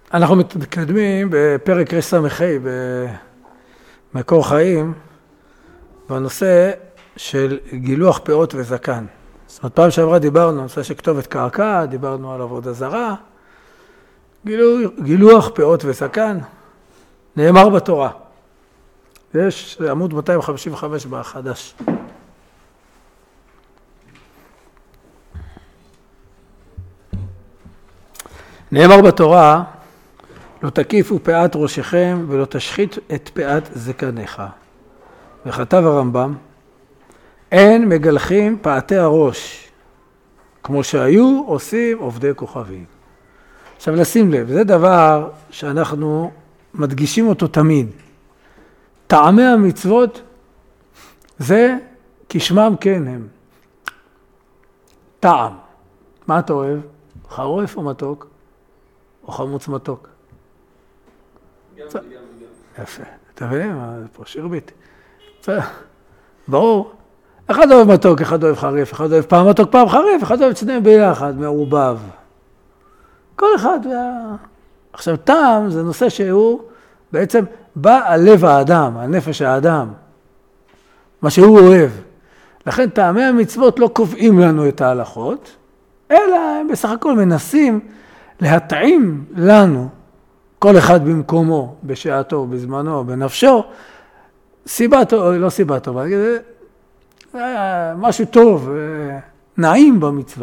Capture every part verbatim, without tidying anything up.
אנחנו מתקדמים בפרק רס"ה במקור חיים, בנושא של גילוח פאות וזקן. זאת אומרת, פעם שעברה דיברנו על נושא של כתובת קרקע, דיברנו על עבודה זרה, גילוח, גילוח פאות וזקן, נאמר בתורה. יש עמוד מאתיים חמישים וחמש בחדש. נאמר בתורה, לא תקיפו פאת ראשכם ולא תשחית את פאת זקניך. וכתב הרמב"ם, אין מגלחים פאתי הראש, כמו שהיו עושים עובדי כוכבים. עכשיו לשים לב, זה דבר שאנחנו מדגישים אותו תמיד. טעמי המצוות זה כשמם כן הם. טעם. מה אתה אוהב? חרוף או מתוק? או חמוץ מתוק? גם וגם וגם. יפה. אתה מבין? זה פה שירבית. ברור. אחד אוהב מתוק, אחד אוהב חריף, אחד אוהב פעם מתוק, פעם חריף, אחד אוהב שניהם ביחד, מעורבב. כל אחד. עכשיו, טעם זה נושא שהוא בעצם בא על לב האדם, על נפש האדם. מה שהוא אוהב. לכן טעמי המצוות לא קובעים לנו את ההלכות, אלא הם בסך הכל מנסים להתאים לנו, כל אחד במקומו, בשעתו, בזמנו, בנפשו, סיבה טובה, לא סיבה טובה, משהו טוב, נעים במצווה.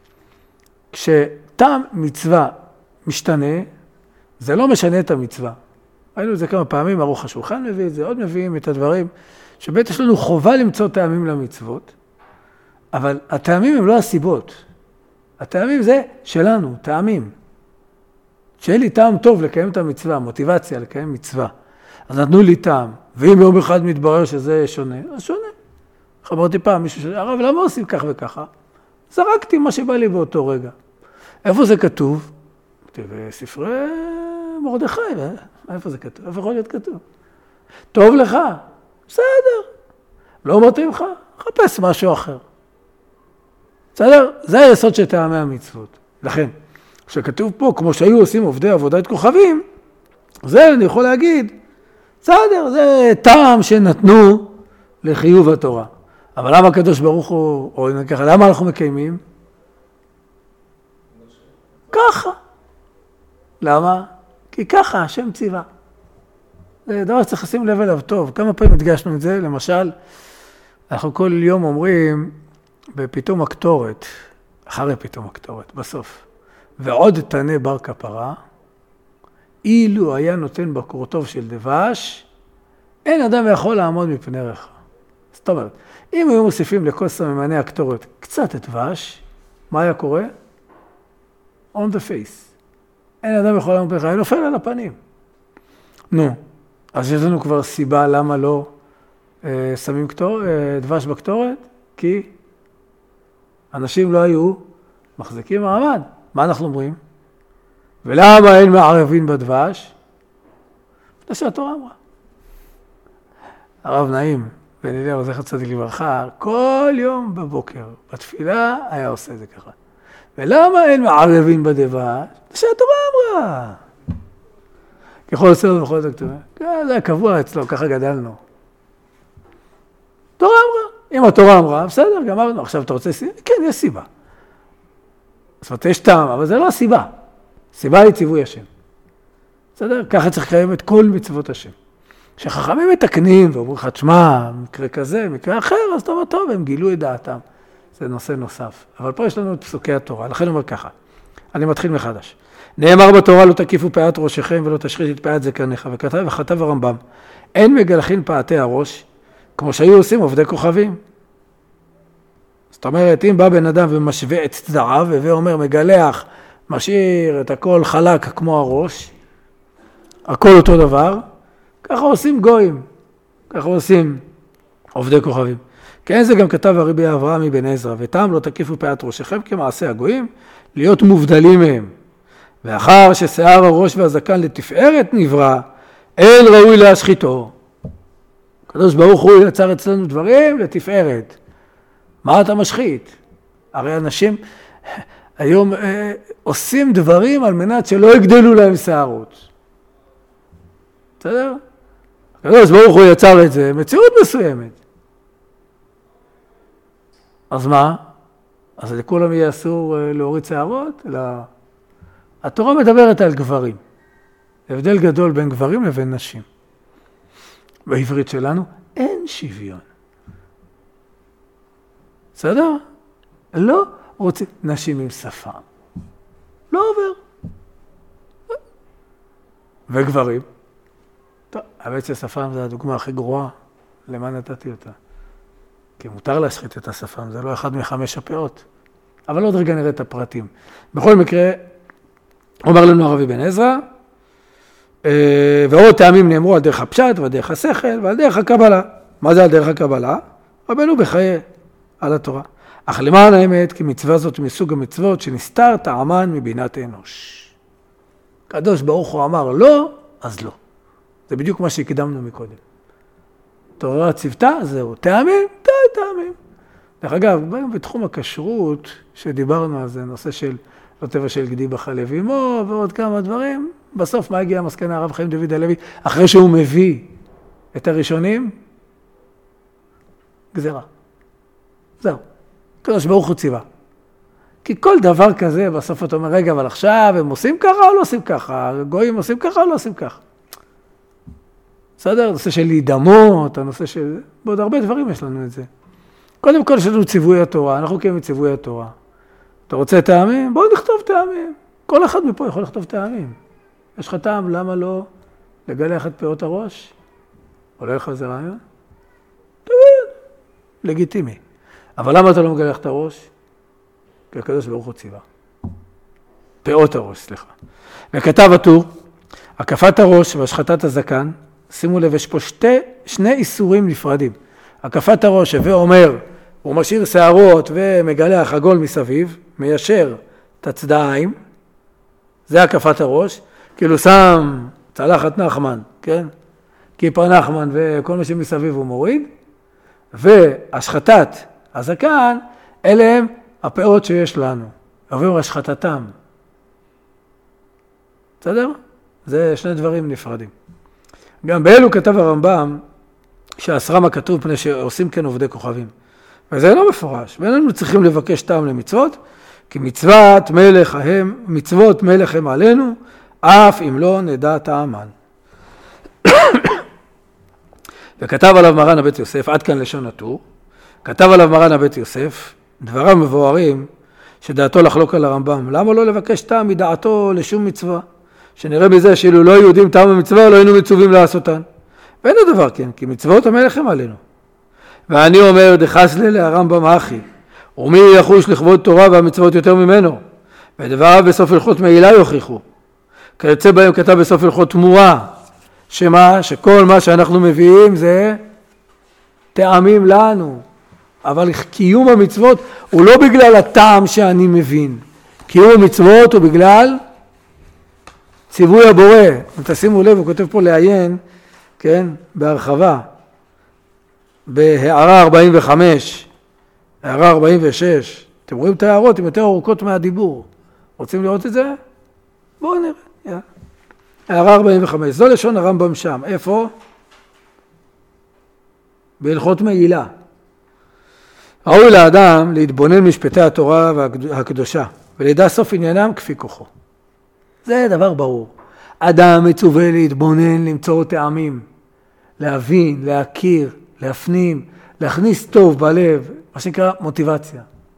כשטעם מצווה משתנה, זה לא משנה את המצווה. ראינו את זה כמה פעמים, ערוך השולחן מביא את זה, עוד מביאים את הדברים, שבאמת יש לנו חובה למצוא טעמים למצוות, אבל הטעמים הם לא הסיבות. הטעמים זה שלנו, טעמים. שיהיה לי טעם טוב לקיים את המצווה, מוטיבציה לקיים מצווה. אז נתנו לי טעם, ואם יום אחד מתברר שזה שונה, אז שונה. חברתי פעם מישהו שאלה, הרב, למה עושים כך וככה? זרקתי מה שבא לי באותו רגע. איפה זה כתוב? בספרי מרדכי, איפה זה כתוב? איפה יכול להיות כתוב? טוב לך, בסדר. לא מתאים לך, חפש משהו אחר. בסדר? זה היסוד של טעמי המצוות. לכן, כשכתוב פה, כמו שהיו עושים עובדי עבודת כוכבים, זה אני יכול להגיד, בסדר, זה טעם שנתנו לחיוב התורה. אבל למה הקדוש ברוך הוא, או אם ככה, למה אנחנו מקיימים? ככה. למה? כי ככה, השם ציווה. זה דבר שצריך לשים לב אליו טוב. כמה פעמים הדגשנו את זה? למשל, אנחנו כל יום אומרים בפתאום הקטורת, אחרי פתאום הקטורת, בסוף. ועוד תנה בר כפרה, אילו היה נותן בקורטוב של דבש, אין אדם יכול לעמוד מפני ריחה. זאת אומרת, אם היו מוסיפים לכל סממני הקטורת קצת את דבש, מה היה קורה? On the face. אין אדם יכול לעמוד מפני ריחה, נופל על הפנים. נו, אז יש לנו כבר סיבה למה לא אה, שמים קטור, אה, דבש בקטורת, כי אנשים לא היו מחזיקים מעמד. מה אנחנו אומרים? ולמה אין מערבים בדבש? זה שהתורה אמרה. הרב נעים, בן אליהו זכר צדיק לברכה, כל יום בבוקר, בתפילה, היה עושה את זה ככה. ולמה אין מערבים בדבש? זה שהתורה אמרה. ככל הסרט ובכל זאת כתובה. זה היה קבוע אצלו, ככה גדלנו. תורה אמרה. אם התורה אמרה, בסדר, גמרנו. עכשיו אתה רוצה סיבה? כן, יש סיבה. זאת אומרת, יש טעם, אבל זה לא הסיבה. סיבה היא ציווי השם. בסדר? ככה צריך לקיים את כל מצוות השם. כשחכמים מתקנים ואומרים לך, תשמע, מקרה כזה, מקרה אחר, אז אתה אומר, טוב, הם גילו את דעתם. זה נושא נוסף. אבל פה יש לנו את פסוקי התורה. לכן אומר ככה, אני מתחיל מחדש. נאמר בתורה, לא תקיפו פאת ראשכם ולא תשחית את פאת זקניך. וכתב, וכתב הרמב"ם, אין מגלחין פאתי הראש, כמו שהיו עושים עובדי כוכבים. זאת אומרת, אם בא בן אדם ומשווה את צדעיו, ואומר, מגלח, משאיר את הכל חלק כמו הראש, הכל אותו דבר, ככה עושים גויים, ככה עושים עובדי כוכבים. כן, זה גם כתב הרבי אברהם מבן עזרא, וטעם לא תקיפו פאת ראשכם כמעשה הגויים, להיות מובדלים מהם. ואחר ששיער הראש והזקן לתפארת נברא, אין ראוי להשחיתו. הקדוש ברוך הוא יצר אצלנו דברים לתפארת. מה אתה משחית? הרי אנשים, היום אה, עושים דברים על מנת שלא יגדלו להם שערות. בסדר? הקדוש ברוך הוא יצר את זה, מציאות מסוימת. אז מה? אז לכולם יהיה אסור להוריד שערות? לא. התורה מדברת על גברים. הבדל גדול בין גברים לבין נשים. בעברית שלנו אין שוויון. בסדר? לא רוצים נשים עם שפם. לא עובר. וגברים? טוב, האמת ששפם זה הדוגמה הכי גרועה. למה נתתי אותה? כי מותר להשחית את השפם, זה לא אחד מחמש הפאות. אבל עוד רגע נראה את הפרטים. בכל מקרה, אומר לנו הרבי בן עזרא, ועוד טעמים נאמרו על דרך הפשט ועל דרך השכל ועל דרך הקבלה. מה זה על דרך הקבלה? רבנו בחיי על התורה. אך למען האמת, כי מצווה זאת מסוג המצוות שנסתר טעמן מבינת אנוש. קדוש ברוך הוא אמר לא, אז לא. זה בדיוק מה שהקדמנו מקודם. תורה צוותה, זהו. טעמים? די טעמים. דרך אגב, בתחום הכשרות שדיברנו על זה, נושא של לא טבע של גדי בחלב אמו ועוד כמה דברים, בסוף מה הגיע המסקנה הרב חיים דוד הלוי? אחרי שהוא מביא את הראשונים, גזירה. זהו. קדוש ברוך הוא ציווה. כי כל דבר כזה, בסוף אתה אומר, רגע, אבל עכשיו הם עושים ככה או לא עושים ככה? הגויים עושים ככה או לא עושים ככה? בסדר? הנושא של להידמות, הנושא של... בעוד הרבה דברים יש לנו את זה. קודם כל יש לנו ציווי התורה, אנחנו קיימים ציווי התורה. אתה רוצה טעמים? בואו נכתוב טעמים. כל אחד מפה יכול לכתוב טעמים. יש לך טעם, למה לא לגלח את פאות הראש? עולה לך איזה רעיון? תבין, לגיטימי. אבל למה אתה לא מגלח את הראש? כי הקדוש ברוך הוא ציווה. פאות הראש, סליחה. וכתב הטור, הקפת הראש והשחטת הזקן, שימו לב, יש פה שתי, שני איסורים נפרדים. הקפת הראש, הווה אומר, הוא משאיר שערות ומגלח עגול מסביב, מיישר את הצדעיים, זה הקפת הראש, כאילו שם צלחת נחמן, כן? כיפה נחמן וכל מה שמסביב הוא מוריד, והשחטת הזקן, אלה הם הפאות שיש לנו, עבור השחטתם. בסדר? זה שני דברים נפרדים. גם באלו כתב הרמב"ם, שהסרם הכתוב פני שעושים כן עובדי כוכבים. וזה לא מפורש, ואיננו צריכים לבקש טעם למצוות, כי מצוות מלך הם, מצוות מלך הם עלינו, אף אם לא נדע טעמן. וכתב עליו מרן הבית יוסף, עד כאן לשון הטור, כתב עליו מרן הבית יוסף, דבריו מבוארים, שדעתו לחלוק על הרמב"ם. למה לא לבקש טעם מדעתו לשום מצווה? שנראה בזה שאילו לא יודעים טעם המצווה, לא היינו מצווים לעשותן. ואין הדבר כן, כי מצוות המלך הם עלינו. ואני אומר, דחסלה להרמב"ם אחי, ומי יחוש לכבוד תורה והמצוות יותר ממנו? ודבריו בסוף הלכות מעילה יוכיחו. כיוצא בהם כתב בסוף הלכות תמורה, שמה? שכל מה שאנחנו מביאים זה טעמים לנו. אבל קיום המצוות הוא לא בגלל הטעם שאני מבין. קיום המצוות הוא בגלל ציווי הבורא. תשימו לב, הוא כותב פה לעיין, כן, בהרחבה, בהערה ארבעים וחמש, הערה ארבעים ושש. אתם רואים את ההערות, הן יותר ארוכות מהדיבור. רוצים לראות את זה? בואו נראה. הערה ארבעים וחמש, זו לשון הרמב"ם שם. איפה? בהלכות מעילה. ראוי לאדם להתבונן משפטי התורה הקדושה, ולדע סוף עניינם כפי כוחו. זה דבר ברור. אדם מצווה להתבונן, למצוא טעמים, להבין, להכיר, להפנים, להכניס טוב בלב, מה שנקרא מוטיבציה.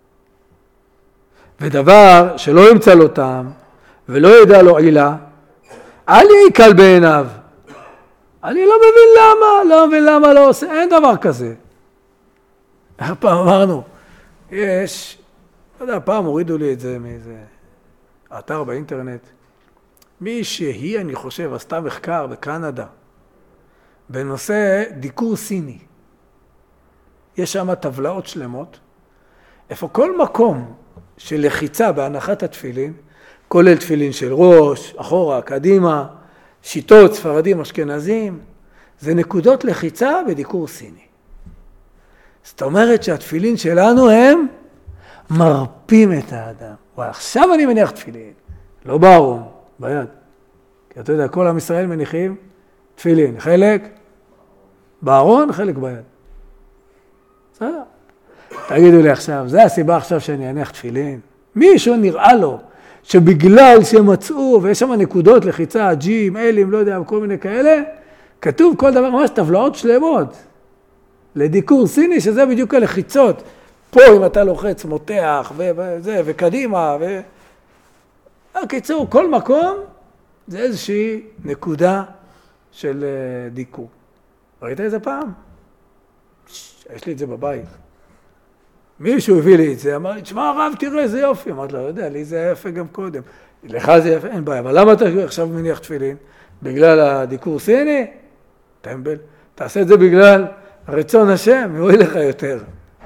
ודבר שלא ימצא לו טעם, ולא ידע לו עילה, אל יהיה קל בעיניו. אני לא מבין למה, לא מבין למה לא עושה, אין דבר כזה. פעם אמרנו, יש, לא יודע, פעם הורידו לי את זה מאיזה אתר באינטרנט. מי שהיא, אני חושב, עשתה מחקר בקנדה, בנושא דיקור סיני. יש שם טבלאות שלמות, איפה כל מקום של לחיצה בהנחת התפילין, כולל תפילין של ראש, אחורה, קדימה, שיטות, ספרדים, אשכנזים, זה נקודות לחיצה בדיקור סיני. זאת אומרת שהתפילין שלנו הם מרפים את האדם, וואי, עכשיו אני מניח תפילין, לא בארון, ביד. כי אתה יודע, כל עם ישראל מניחים תפילין, חלק בארון, חלק ביד. בסדר? תגידו לי עכשיו, זה הסיבה עכשיו שאני אניח תפילין? מישהו נראה לו שבגלל שמצאו, ויש שם נקודות לחיצה, ג'ים, אלים, לא יודע, כל מיני כאלה, כתוב כל דבר, ממש טבלאות שלמות, לדיקור סיני, שזה בדיוק הלחיצות. פה אם אתה לוחץ, מותח, וזה, וקדימה, ו... הקיצור, כל מקום, זה איזושהי נקודה של דיקור. ראית איזה פעם? יש לי את זה בבית. מישהו הביא לי את זה, אמר לי, תשמע הרב, תראה איזה יופי. אמרתי לו, לא יודע, לי זה יפה גם קודם. לך זה יפה, אין בעיה. אבל למה אתה עכשיו מניח תפילין? בגלל הדיקור סיני? טמבל. תעשה את זה בגלל רצון השם, יועיל לך יותר.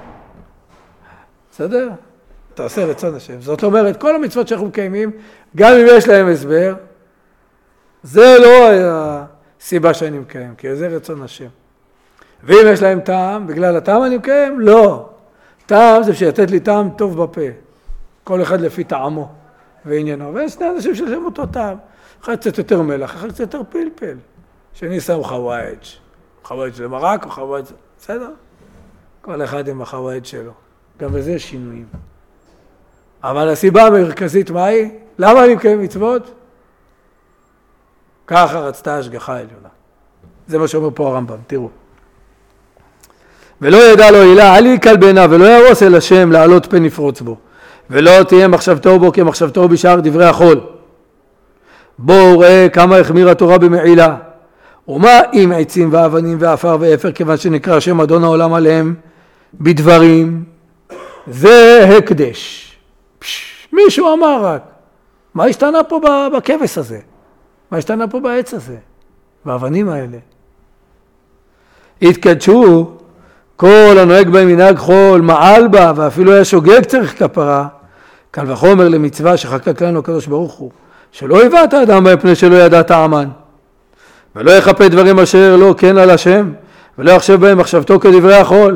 בסדר? תעשה רצון השם. זאת אומרת, כל המצוות שאנחנו מקיימים, גם אם יש להם הסבר, זה לא הסיבה שאני מקיים, כי זה רצון השם. ואם יש להם טעם, בגלל הטעם אני מקיים? לא. טעם זה שיתת לי טעם טוב בפה. כל אחד לפי טעמו ועניינו. ויש שני אנשים שיש להם אותו טעם. אחד קצת יותר מלח, אחד קצת יותר פלפל. שני שם חווייג'. חווייג' זה מרק או חווייג' זה... בסדר? כל אחד עם החווייג' שלו. גם בזה שינויים. אבל הסיבה המרכזית מה היא? למה אני מקיים מצוות? ככה רצתה השגחה העליונה. זה מה שאומר פה הרמב"ם, תראו. ולא ידע לו הילה, אל יקל בעיניו, ולא ירוס אל השם לעלות פן יפרוץ בו. ולא תהיה מחשבתו בו כמחשבתו בשאר דברי החול. בואו ראה כמה החמיר התורה במעילה. ומה עם עצים ואבנים ואפר ואפר, כיוון שנקרא השם אדון העולם עליהם בדברים, זה הקדש. פש, מישהו אמר רק, מה השתנה פה בכבש הזה? מה השתנה פה בעץ הזה? באבנים האלה. התקדשו, כל הנוהג בהם מנהג חול, מעל בה, ואפילו היה שוגג צריך כפרה, קל וחומר למצווה שחקק לנו הקדוש ברוך הוא, שלא הבאת האדם מפני שלא ידע טעמן, ולא יחפה דברים אשר לא כן על השם, ולא יחשב בהם מחשבתו כדברי החול.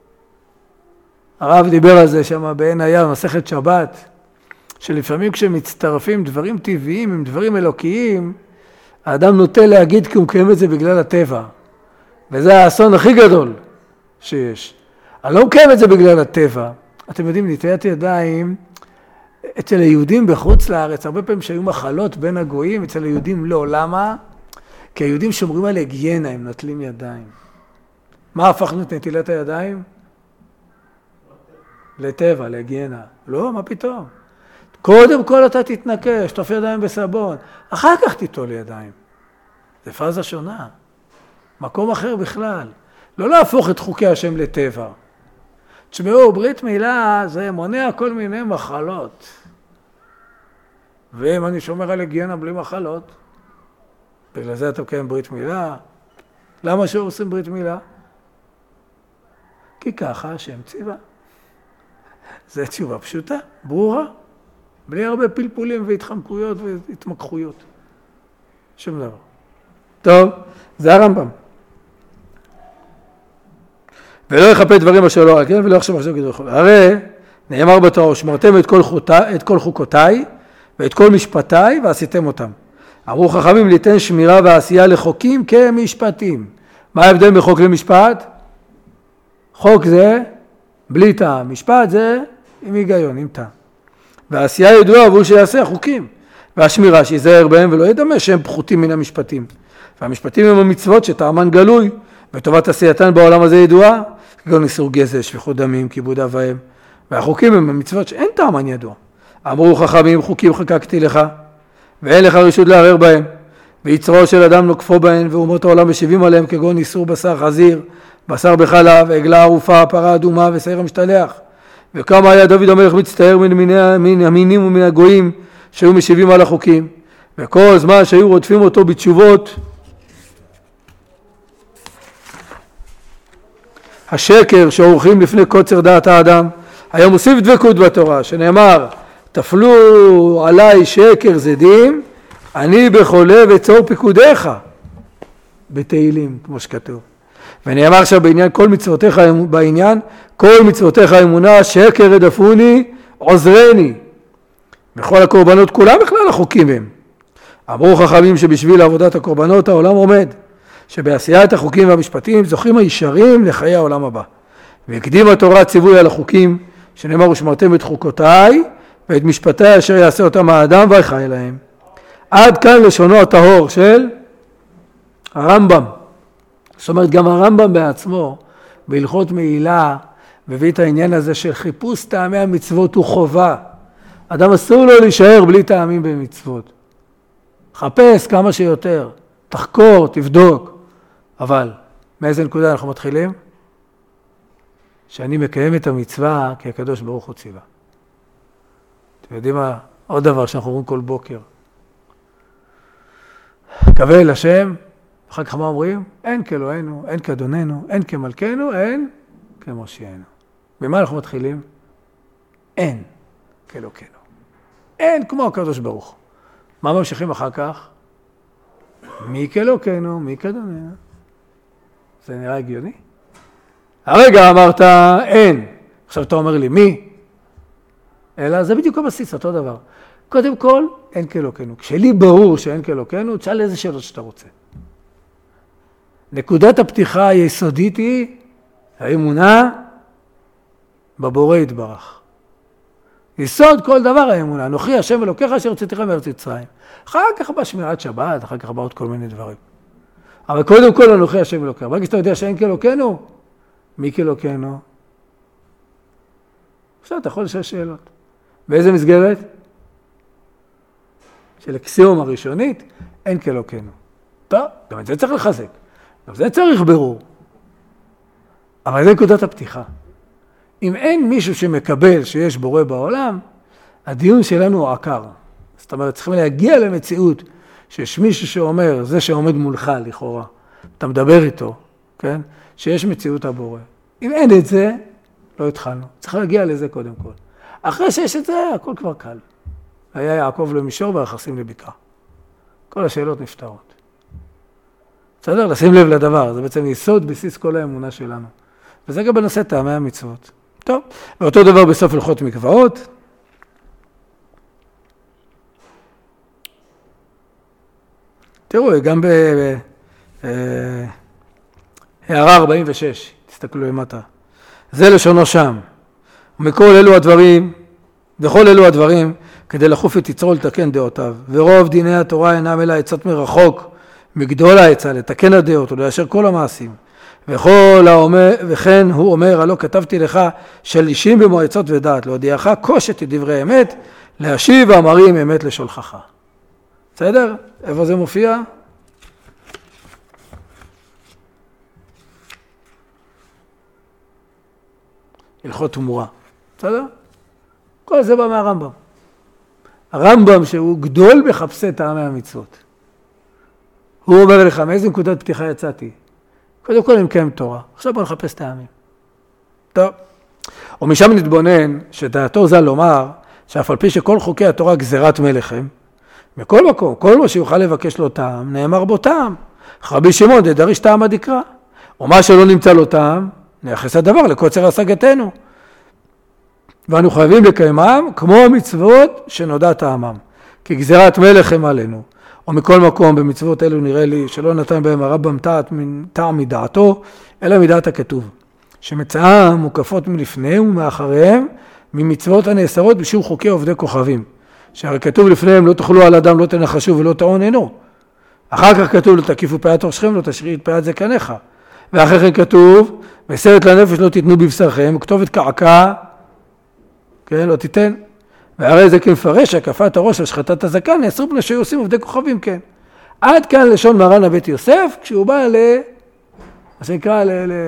הרב דיבר על זה שם בעין הים, מסכת שבת, שלפעמים כשמצטרפים דברים טבעיים עם דברים אלוקיים, האדם נוטה להגיד כי הוא מקיים את זה בגלל הטבע. וזה האסון הכי גדול שיש. אני לא מקיים את זה בגלל הטבע. אתם יודעים, נטיית ידיים, אצל היהודים בחוץ לארץ, הרבה פעמים שהיו מחלות בין הגויים, אצל היהודים לא. למה? כי היהודים שומרים על היגיינה, הם נטלים ידיים. מה הפכנו את נטילת הידיים? לטבע, להיגיינה. לא, מה פתאום? קודם כל אתה תתנקש, תוף ידיים בסבון, אחר כך תיטול ידיים. זה פאזה שונה. מקום אחר בכלל. לא להפוך את חוקי השם לטבע. תשמעו, ברית מילה זה מונע כל מיני מחלות. ואם אני שומר על היגיינה בלי מחלות, בגלל זה אתה מקיים ברית מילה. למה שעושים ברית מילה? כי ככה השם ציווה. זו תשובה פשוטה, ברורה. בלי הרבה פלפולים והתחמקויות והתמקחויות. שום דבר. טוב, זה הרמב"ם. ולא יחפה דברים אשר לא כן, ולא יחשב עכשיו כדברי חול. הרי נאמר בתורה, שמרתם את כל, חוטי, את כל חוקותיי ואת כל משפטיי ועשיתם אותם. אמרו חכמים ליתן שמירה ועשייה לחוקים כמשפטים. מה ההבדל בחוק למשפט? חוק זה בלי טעם, משפט זה עם היגיון, עם טעם. והעשייה ידועה והוא שיעשה חוקים. והשמירה שיזהר בהם ולא ידמה שהם פחותים מן המשפטים. והמשפטים הם המצוות שטעמן גלוי, וטובת עשייתן בעולם הזה ידועה, כגון איסור גזל, שפיכות דמים, כיבוד אב ואם. והחוקים הם המצוות שאין טעמן ידוע. אמרו חכמים, חוקים חקקתי לך, ואין לך רשות לערער בהם. ויצרו של אדם נוקפו בהן, ואומות העולם משיבים עליהם, כגון איסור בשר חזיר, בשר בחלב, עגלה ערופה, פרה אדומה ושעיר המשתלח. וכמה היה דוד המלך מצטער מן, מן, מן המינים ומן הגויים שהיו משיבים על החוקים. וכל זמן שהיו רודפים אותו בתשובות, השקר שעורכים לפני קוצר דעת האדם, היה מוסיף דבקות בתורה, שנאמר, תפלו עליי שקר זדים, אני בחולה וצור פיקודיך, בתהילים, כמו שכתוב. ונאמר עכשיו בעניין כל מצוותיך, בעניין כל מצוותיך אמונה, שקר רדפוני, עוזרני. בכל הקורבנות כולם בכלל החוקים הם. אמרו חכמים שבשביל עבודת הקורבנות העולם עומד, שבעשיית החוקים והמשפטים זוכים הישרים לחיי העולם הבא. והקדים התורה ציווי על החוקים, שנאמר ושמרתם את חוקותיי ואת משפטי אשר יעשה אותם האדם ויחי להם. עד כאן לשונו הטהור של הרמב"ם. זאת אומרת, גם הרמב"ם בעצמו, בהלכות מעילה, מביא את העניין הזה של חיפוש טעמי המצוות הוא חובה. אדם אסור לו להישאר בלי טעמים במצוות. חפש כמה שיותר, תחקור, תבדוק. אבל מאיזה נקודה אנחנו מתחילים? שאני מקיים את המצווה כי הקדוש ברוך הוא ציווה. אתם יודעים מה? עוד דבר שאנחנו אומרים כל בוקר. קווה אל השם, אחר כך מה אומרים? אין כאלוהינו, אין כאדוננו, אין כמלכנו, אין כמושיענו. במה אנחנו מתחילים? אין כאלוהינו. אין כמו הקדוש ברוך הוא. מה ממשיכים אחר כך? מי כאלוהינו, מי כאדוננו. זה נראה הגיוני? הרגע אמרת אין, עכשיו אתה אומר לי מי? אלא זה בדיוק הבסיס, אותו דבר. קודם כל, אין כאלוהינו. כשלי ברור שאין כאלוהינו, תשאל איזה שאלות שאתה רוצה. נקודת הפתיחה היסודית היא האמונה בבורא יתברך. יסוד כל דבר האמונה. אנוכי השם אלוקיך אשר הוצאתיך מארץ מצרים. אחר כך בא שמירת שבת, אחר כך בא עוד כל מיני דברים. אבל קודם כל אנוכי השם אלוקיך. ברגע שאתה יודע שאין כאלוהינו, מי כאלוהינו? עכשיו אתה יכול לשאול שאלות. באיזה מסגרת? של אקסיום הראשונית, אין כאלוהינו. טוב, גם את זה צריך לחזק. גם זה צריך ברור. אבל זה נקודת הפתיחה. אם אין מישהו שמקבל שיש בורא בעולם, הדיון שלנו הוא עקר. זאת אומרת, צריכים להגיע למציאות שיש מישהו שאומר, זה שעומד מולך לכאורה, אתה מדבר איתו, כן? שיש מציאות הבורא. אם אין את זה, לא התחלנו. צריך להגיע לזה קודם כל. אחרי שיש את זה, הכל כבר קל. היה יעקב למישור והיחסים לבקעה. כל השאלות נפתרות. בסדר? לשים לב לדבר, זה בעצם יסוד בסיס כל האמונה שלנו. וזה גם בנושא טעמי המצוות. טוב, ואותו דבר בסוף הלכות מקוואות. תראו, גם בהערה ארבעים ושש, תסתכלו למטה. זה לשונו שם. ומכל אלו הדברים, וכל אלו הדברים, כדי לחוף את יצרו לתקן דעותיו. ורוב דיני התורה אינם אלא עצות מרחוק, מגדול העצה, לתקן הדעות ולאשר כל המעשים. וכל האומר, וכן הוא אומר, הלא כתבתי לך של אישים במועצות ודעת, להודיעך קושת את דברי אמת, להשיב אמרים אמת לשולחך. בסדר? איפה זה מופיע? הלכות תמורה. בסדר? כל זה בא מהרמב"ם. הרמב"ם שהוא גדול מחפשי טעמי המצוות. הוא אומר לך, מאיזה נקודת פתיחה יצאתי? קודם כל אני מקיים תורה, עכשיו בוא נחפש טעמים. טוב. ומשם נתבונן שדעתו ז"ל לומר, שאף על פי שכל חוקי התורה גזירת מלך הם, מכל מקום, כל מה שיוכל לבקש לו טעם, נאמר בו טעם. רבי שמעון דדריש טעם הדקרא. ומה שלא נמצא לו טעם, נייחס הדבר לקוצר השגתנו. ואנו חייבים לקיימם כמו המצוות שנודע טעמם. כי גזירת מלך הם עלינו. ומכל מקום במצוות אלו נראה לי שלא נתן בהם הרמב"ם טעם מדעתו, אלא מדעת הכתוב. שמצאם מוקפות מלפניהם ומאחריהם ממצוות הנאסרות בשום חוקי עובדי כוכבים. שהרי כתוב לפניהם לא תאכלו על אדם, לא תנחשו ולא תעוננו. אחר כך כתוב לא תקיפו פאת ראשכם, לא תשחית את פאת זקניך. ואחרי כן כתוב, מסרת לנפש לא תיתנו בבשרכם, וכתובת קעקע, כן, לא תיתן. והרי זה כמפרש הקפת הראש על שחטת הזקן, נאסרו בני שהיו עושים עובדי כוכבים, כן. עד כאן לשון מרן הבית יוסף, כשהוא בא ל... מה שנקרא ל... ל...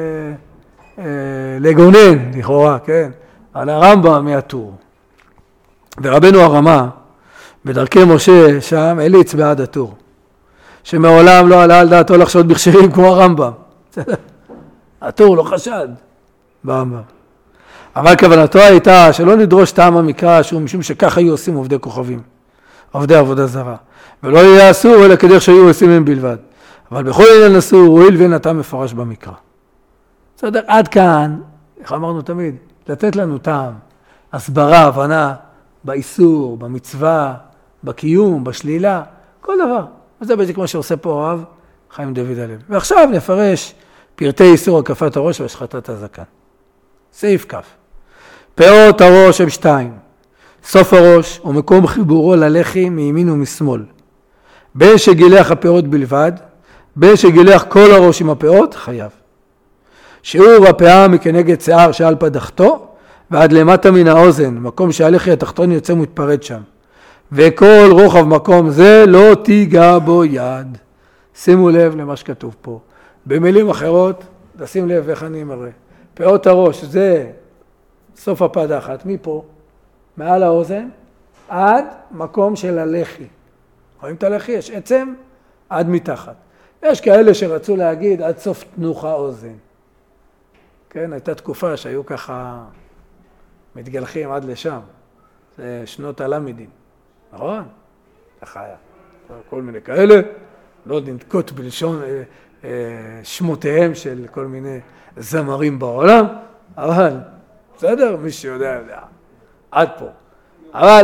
לגונן, לכאורה, כן, על הרמב"ם מהטור. ורבנו הרמה, בדרכי משה, שם אליץ בעד הטור. שמעולם לא עלה על דעתו לחשוד בכשרים כמו הרמב"ם. הטור לא חשד ברמב"ם. אבל כוונתו הייתה שלא נדרוש טעם המקרא שהוא משום שכך היו עושים עובדי כוכבים, עובדי עבודה זרה. ולא יהיה אסור אלא כדרך שהיו עושים הם בלבד. אבל בכל עניין אסור, הואיל ואין הטעם מפורש במקרא. בסדר, עד כאן, איך אמרנו תמיד, לתת לנו טעם, הסברה, הבנה, באיסור, במצווה, בקיום, בשלילה, כל דבר. וזה בדיוק כמו שעושה פה הרב חיים דוד הלוי. ועכשיו נפרש פרטי איסור הקפת הראש והשחטת הזקן. סעיף כ'. פאות הראש הם שתיים. סוף הראש ומקום חיבורו ללחי מימין ומשמאל. בין שגילח הפאות בלבד, בין שגילח כל הראש עם הפאות, חייב. שיעור הפאה מכנגד שיער שעל פדחתו, ועד למטה מן האוזן, מקום שהלחי התחתון יוצא מתפרד שם. וכל רוחב מקום זה לא תיגע בו יד. שימו לב למה שכתוב פה. במילים אחרות, תשים לב איך אני מראה. פאות הראש זה סוף הפדחת, מפה, מעל האוזן, עד מקום של הלחי. רואים את הלחי? יש עצם עד מתחת. יש כאלה שרצו להגיד עד סוף תנוך האוזן. כן, הייתה תקופה שהיו ככה מתגלחים עד לשם. זה שנות הלמדים. נכון? ככה היה. כל מיני כאלה, לא ננקוט בלשון אה, אה, שמותיהם של כל מיני זמרים בעולם, אבל בסדר, מי שיודע יודע. עד פה. אבל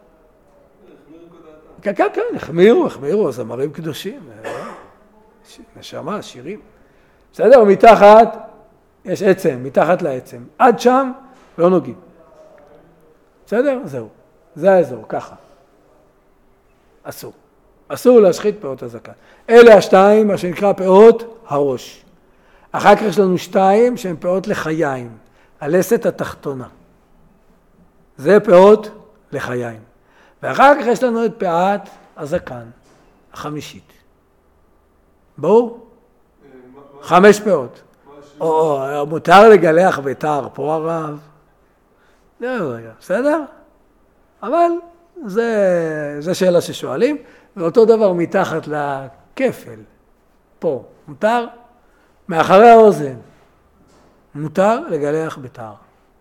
כן, כן, כן, החמירו, החמירו, זמרים קדושים, נשמה, שירים. בסדר, מתחת יש עצם, מתחת לעצם. עד שם לא נוגעים. בסדר? זהו. זה האזור, ככה. אסור. אסור להשחית פאות הזקן. אלה השתיים, מה שנקרא פאות הראש. אחר כך יש לנו שתיים שהן פאות לחיים. הלסת התחתונה. זה פאות לחיים. ואחר כך יש לנו את פאת הזקן, החמישית. ברור? חמש פאות. או, מותר לגלח ביתר, פה הרב. זהו רגע, בסדר? אבל זה, זה שאלה ששואלים. ואותו דבר מתחת לכפל, פה, מותר? מאחרי האוזן, מותר לגלח ביתר.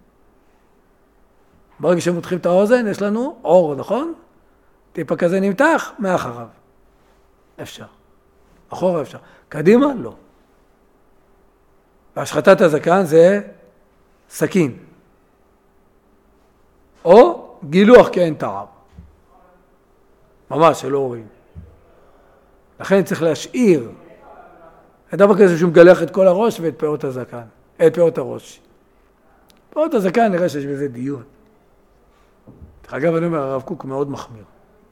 ברגע שמותחים את האוזן, יש לנו אור, נכון? טיפה כזה נמתח, מאחריו. אפשר. אחורה אפשר. קדימה, לא. והשחטת הזקן זה סכין. או גילוח כאין טעם. ממש, שלא רואים. לכן צריך להשאיר. הדבר כזה שהוא מגלח את כל הראש ואת פאות הזקן. את פאות הראש. פאות הזקן נראה שיש בזה דיון. אגב, אני אומר, הרב קוק מאוד מחמיר.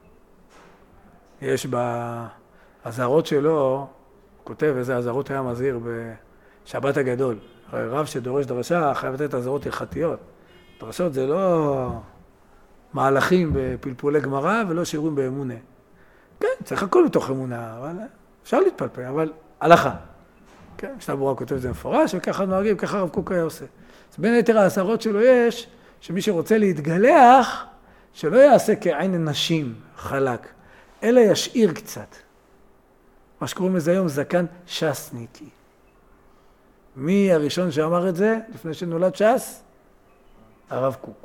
יש בהזהרות שלו, הוא כותב איזה הזהרות היה מזהיר בשבת הגדול. רב שדורש דרשה חייב לתת הזהרות הלכתיות. דרשות זה לא מהלכים בפלפולי גמרא ולא שיעורים באמונה. כן, צריך הכל בתוך אמונה, אבל אפשר להתפלפל, אבל הלכה. כן, משנה ברורה כותב את זה מפורש, וככה נוהגים, ככה הרב קוק היה עושה. אז בין היתר ההזהרות שלו יש, שמי שרוצה להתגלח, שלא יעשה כעין נשים חלק, אלא ישאיר קצת. מה שקוראים לזה היום זקן שסניקי. מי הראשון שאמר את זה לפני שנולד שס? הרב קוק.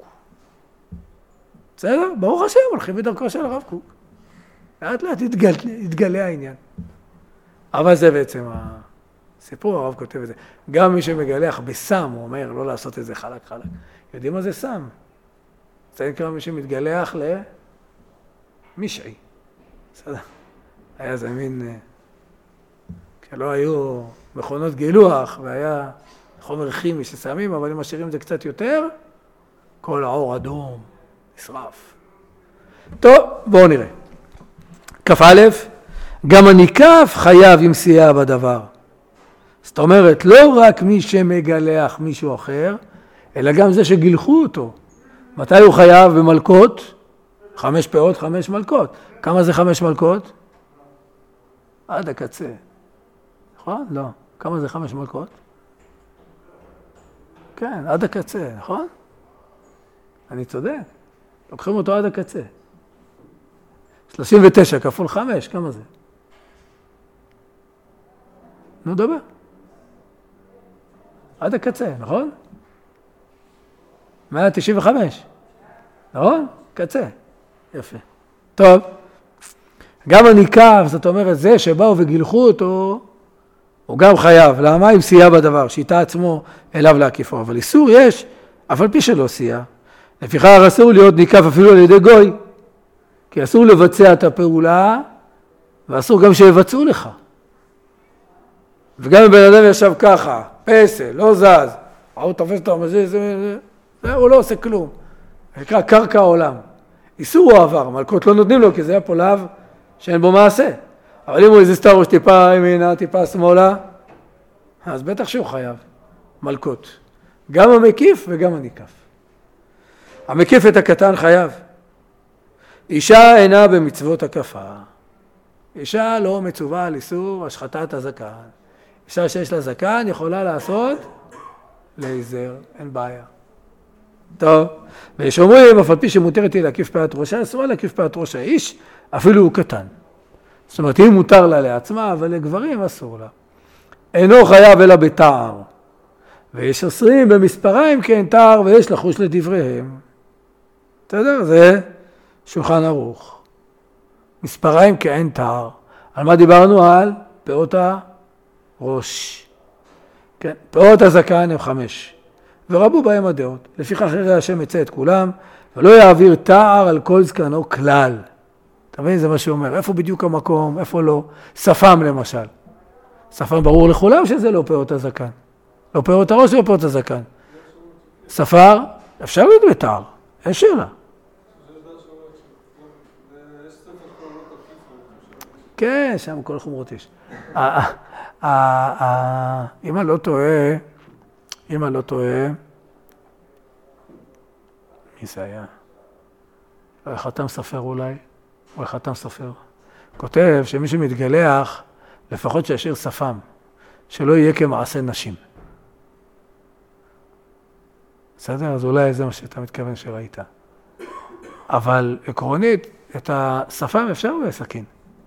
בסדר? ברוך השם, הולכים בדרכו של הרב קוק. לאט לאט יתגלה, יתגלה העניין. אבל זה בעצם הסיפור, הרב כותב את זה. גם מי שמגלח בסם, הוא אומר לא לעשות את זה חלק חלק. יודעים מה זה סם? זה נקרא מי שמתגלח למשעי. בסדר? היה זה מין, כשלא היו מכונות גילוח, והיה חומר כימי ששמים, אבל אם משאירים את זה קצת יותר, כל האור אדום, נשרף. טוב, בואו נראה. כף א', גם הניקף חייב עם סייע בדבר. זאת אומרת, לא רק מי שמגלח מישהו אחר, אלא גם זה שגילחו אותו. מתי הוא חייב במלכות? חמש פאות, חמש מלכות. כמה זה חמש מלכות? עד הקצה. נכון? לא. כמה זה חמש מלכות? כן, עד הקצה, נכון? אני צודק. לוקחים אותו עד הקצה. שלושים ותשע כפול חמש, כמה זה? נו, דבר. עד הקצה, נכון? מאה תשעים וחמש. נכון? קצה. יפה. טוב. גם הניקף, זאת אומרת, זה שבאו וגילחו אותו, הוא גם חייב. למה? אם סייע בדבר, שיטה עצמו אליו להקיפו. אבל איסור יש, אף על פי שלא סייע. לפיכך אסור להיות ניקף אפילו על ידי גוי, כי אסור לבצע את הפעולה, ואסור גם שיבצעו לך. וגם אם בן אדם ישב ככה, פסל, לא זז, הוא תופס אותו, זה, זה, זה, זה, הוא לא עושה כלום. זה נקרא קרקע העולם. איסור הוא עבר, מלכות לא נותנים לו, כי זה היה פה לאו שאין בו מעשה. אבל אם הוא איזה סתר ראש טיפה ימינה, טיפה שמאלה, אז בטח שהוא חייב. מלכות. גם המקיף וגם הניקף. המקיף את הקטן חייב. אישה אינה במצוות הקפה. אישה לא מצווה על איסור השחטת הזקן. אישה שיש לה זקן יכולה לעשות לייזר, אין בעיה. טוב, ויש אומרים, אף על פי שמותרת היא להקיף פאת ראשה, אסורה להקיף פאת ראש האיש, אפילו הוא קטן. זאת אומרת, היא מותר לה לעצמה, אבל לגברים אסור לה. אינו חייב אלא בתער. ויש עשרים במספריים כן תער, ויש לחוש לדבריהם. בסדר? זה שולחן ערוך. מספריים כאין תער. על מה דיברנו? על פאות הראש. כן, פאות הזקן הם חמש. ורבו בהם הדעות. לפיכך יראה השם יצא את כולם, ולא יעביר תער על כל זקנו כלל. אתה מבין? זה מה שהוא אומר. איפה בדיוק המקום? איפה לא? שפם למשל. שפם ברור לכולם שזה לא פאות הזקן. לא פאות הראש, לא פאות הזקן. שפר, אפשר להיות בתער. אין שאלה. כן, שם כל חומרות יש. אם אני לא טועה, אם אני לא טועה, מי זה היה? או חתם סופר אולי, או חתם סופר. כותב שמי שמתגלח, לפחות שישאיר שפם, שלא יהיה כמעשה נשים. בסדר? אז אולי זה מה שאתה מתכוון שראית. אבל עקרונית, את השפם אפשר בסכין.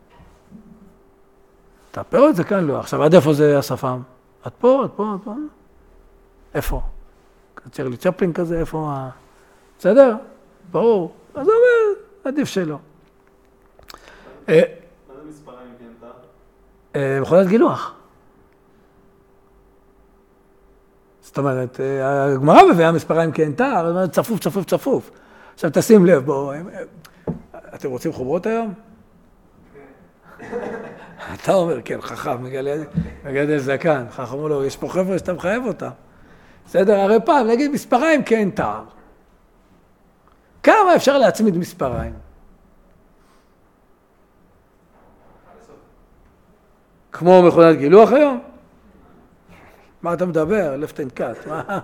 את הפאות זה כאן לא. עכשיו, עד איפה זה השפם? עד פה, עד פה, עד פה. איפה? צ'רלי צ'פלין כזה, איפה ה... בסדר? ברור. אז הוא אומר, עדיף שלא. מה זה מספריים כן, אתה? מכונת גילוח. זאת אומרת, הגמרא מביאה מספריים כן תער, זאת אומרת, צפוף, צפוף, צפוף. עכשיו תשים לב, בואו, אתם רוצים חוברות היום? אתה אומר, כן, חכם, מגדל זקן. חכם אומר לו, יש פה חבר'ה שאתה מחייב אותה. בסדר, הרי פעם, נגיד מספריים כן תער. כמה אפשר להצמיד מספריים? כמו מכונת גילוח היום? מה אתה מדבר? לפט אנד קאט, מה?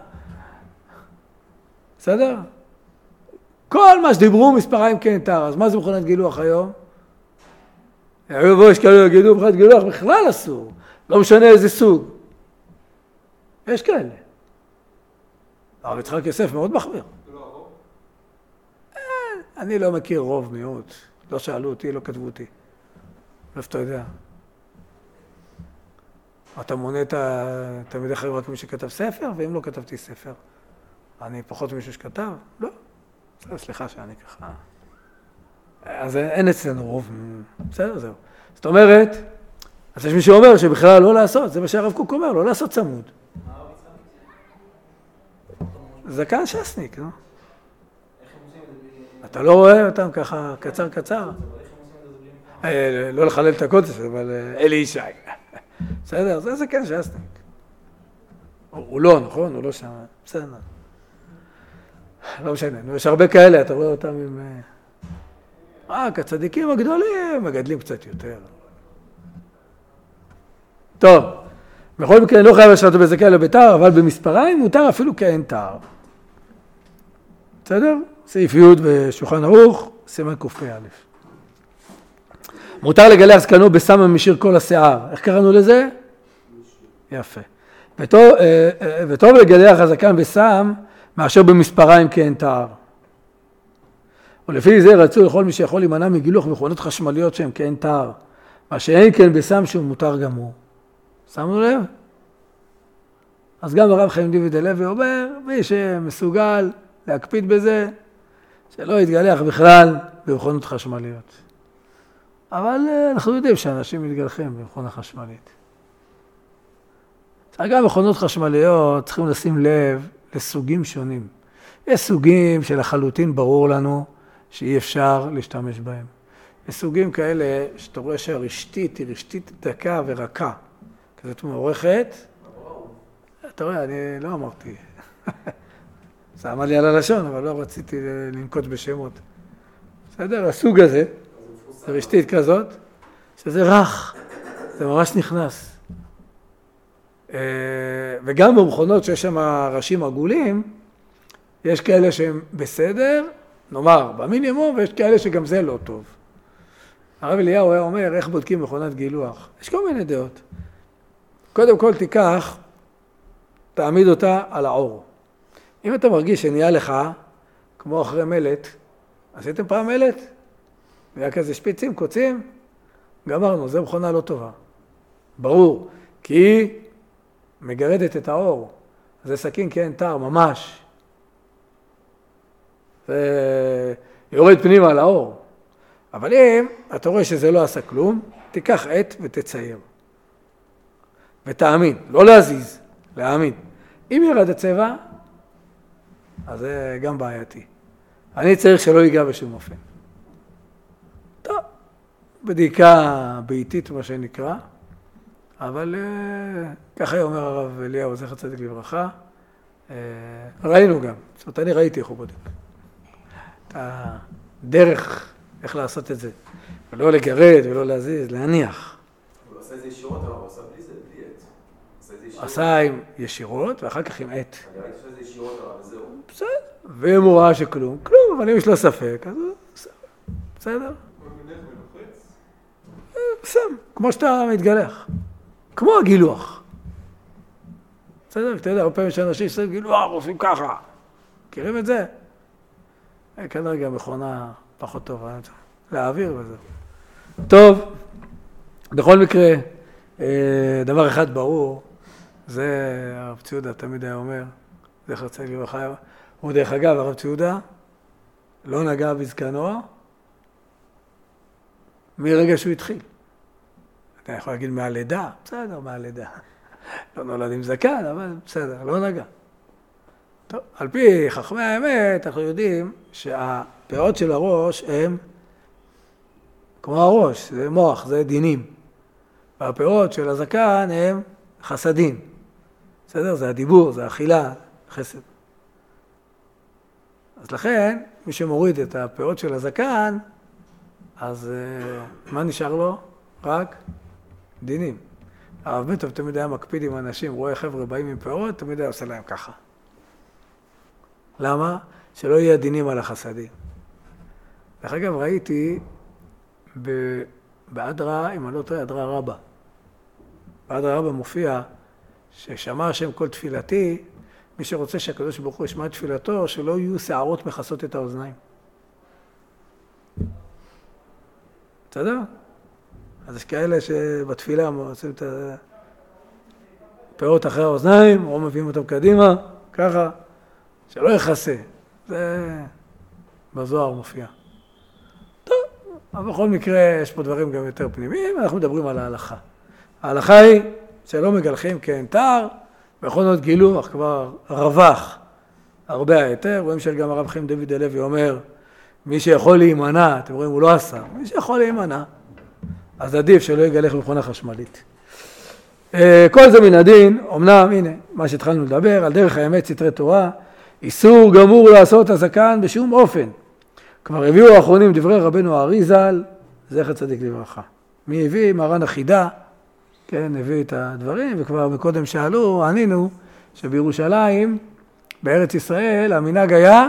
בסדר? כל מה שדיברו מספריים כן תער, אז מה זה מכונת גילוח היום? בואו יש כאלה יגידו, מכונת גילוח בכלל אסור, לא משנה איזה סוג. יש כאלה. הרב יצחק יוסף מאוד מחמיר. אני לא מכיר רוב מיעוט, לא שאלו אותי, לא כתבו אותי. איפה אתה יודע? אתה מונה את התלמידי חיים רק מי שכתב ספר, ואם לא כתבתי ספר, אני פחות מישהו שכתב? לא. סליחה שאני ככה. אז אין אצלנו רוב. בסדר, זהו. זאת אומרת, אז יש מי שאומר שבכלל לא לעשות, זה מה שהרב קוק אומר, לא לעשות צמוד. זקן שסניק, לא? אתה לא רואה אותם ככה קצר קצר? לא לחלל את הקודש, אבל אלי ישי. בסדר, זה זקן שסניק. הוא לא, נכון? הוא לא שם. בסדר. לא משנה. יש הרבה כאלה, אתה רואה אותם עם... רק הצדיקים הגדולים מגדלים קצת יותר. טוב, בכל מקרה לא חייב לשנות בזקן אלא בתער, אבל במספריים מותר אפילו כאין תער. בסדר? סעיף י' בשולחן ערוך, סימן קפ"א. מותר לגלח זקנו בסם המשאיר כל השיער. איך קראנו לזה? יפה. וטוב, וטוב לגלח הזקן בסם מאשר במספריים כאין תער. ולפי זה רצו לכל מי שיכול להימנע מגילוח מכונות חשמליות שהן כאין תער, מה שאין כן בסם שהוא מותר גמור. שמנו לב? אז גם הרב חיים דיוויד הלוי אומר, מי שמסוגל להקפיד בזה, שלא יתגלח בכלל במכונות חשמליות. אבל אנחנו יודעים שאנשים מתגלחים במכונה חשמלית. גם מכונות חשמליות צריכים לשים לב לסוגים שונים. יש סוגים שלחלוטין ברור לנו שאי אפשר להשתמש בהם. יש סוגים כאלה שאתה רואה שהרשתית היא רשתית דקה ורכה. כזאת מעורכת. אתה רואה, אני לא אמרתי. זה עמד לי על הלשון, אבל לא רציתי לנקוט בשמות. בסדר? הסוג הזה, זה רשתית כזאת, שזה רך, זה ממש נכנס. וגם במכונות שיש שם ראשים עגולים, יש כאלה שהם בסדר, נאמר, במינימום, ויש כאלה שגם זה לא טוב. הרב אליהו היה אומר, איך בודקים מכונת גילוח? יש כל מיני דעות. קודם כל תיקח, תעמיד אותה על האור. אם אתה מרגיש שנהיה לך, כמו אחרי מלט, עשיתם פעם מלט? והיה כזה שפיצים, קוצים, גמרנו, זו מכונה לא טובה. ברור, כי היא מגרדת את האור. זה סכין כן תר, ממש. ויורד פנימה על האור. אבל אם אתה רואה שזה לא עשה כלום, תיקח עת ותצייר. ותאמין, לא להזיז, להאמין. אם ירד הצבע, אז זה גם בעייתי. אני צריך שלא ייגע בשום אופן. טוב, בדיקה ביתית מה שנקרא, אבל ככה אומר הרב אליהו, זכר צדיק לברכה, ראינו גם, זאת אומרת, אני ראיתי איך הוא בודק. את הדרך איך לעשות את זה, ולא לגרד ולא להזיז, להניח. הוא עושה את זה ישירות, אבל הוא עושה בלי זה, בלי עת. עשה עם ישירות ואחר כך עם עת. אני ראיתי שזה ישירות, אבל זהו. בסדר, ואם הוא ראה שכלום, כלום, אבל אם יש לו ספק, אז הוא בסדר. בסדר, כמו שאתה מתגלח, כמו הגילוח. בסדר, אתה יודע, הרבה פעמים שאנשים עושים גילוח, עושים ככה. מכירים את זה? כנראה גם מכונה פחות טובה, להעביר וזה. טוב, בכל מקרה, דבר אחד ברור, זה הרב ציודה תמיד היה אומר, זכר צדיק לברכה, הוא דרך אגב, הרב ציודה לא נגע בזקנו מרגע שהוא התחיל. אתה יכול להגיד מהלידה, בסדר, מהלידה. לא נולד עם זקן, אבל בסדר, לא נגע. טוב, על פי חכמי האמת, אנחנו יודעים שהפאות של הראש הם כמו הראש, זה מוח, זה דינים. והפאות של הזקן הם חסדים. בסדר? זה הדיבור, זה האכילה, חסד. אז לכן, מי שמוריד את הפאות של הזקן, אז מה נשאר לו? רק דינים. הרב מיטוב תמיד היה מקפיד עם אנשים, רואה חבר'ה באים עם פאות, תמיד היה עושה להם ככה. למה? שלא יהיה דינים על החסדים. דרך אגב, ראיתי באדרה, אם אני לא טועה, אדרה רבה. באדרה רבה מופיע ששמע השם כל תפילתי, מי שרוצה שהקדוש ברוך הוא ישמע את תפילתו, שלא יהיו שערות מכסות את האוזניים. בסדר? אז יש כאלה שבתפילה עושים את הפאות אחרי האוזניים, או מביאים אותם קדימה, ככה, שלא יחסה. זה בזוהר מופיע. טוב, אבל בכל מקרה יש פה דברים גם יותר פנימיים, אנחנו מדברים על ההלכה. ההלכה היא שלא מגלחים כאין תער, מכונות גילוח כבר רווח הרבה היתר, רואים שגם הרב חיים דוד הלוי אומר, מי שיכול להימנע, אתם רואים, הוא לא עשה, מי שיכול להימנע, אז עדיף שלא יגלח במכונה חשמלית. כל זה מן הדין, אמנם, הנה, מה שהתחלנו לדבר, על דרך האמת סתרי תורה, איסור גמור לעשות הזקן בשום אופן. כבר הביאו האחרונים דברי רבנו הארי ז"ל, זכר צדיק לברכה. מי הביא? מרן החידה, כן, הביא את הדברים, וכבר מקודם שאלו, ענינו, שבירושלים, בארץ ישראל, המנהג היה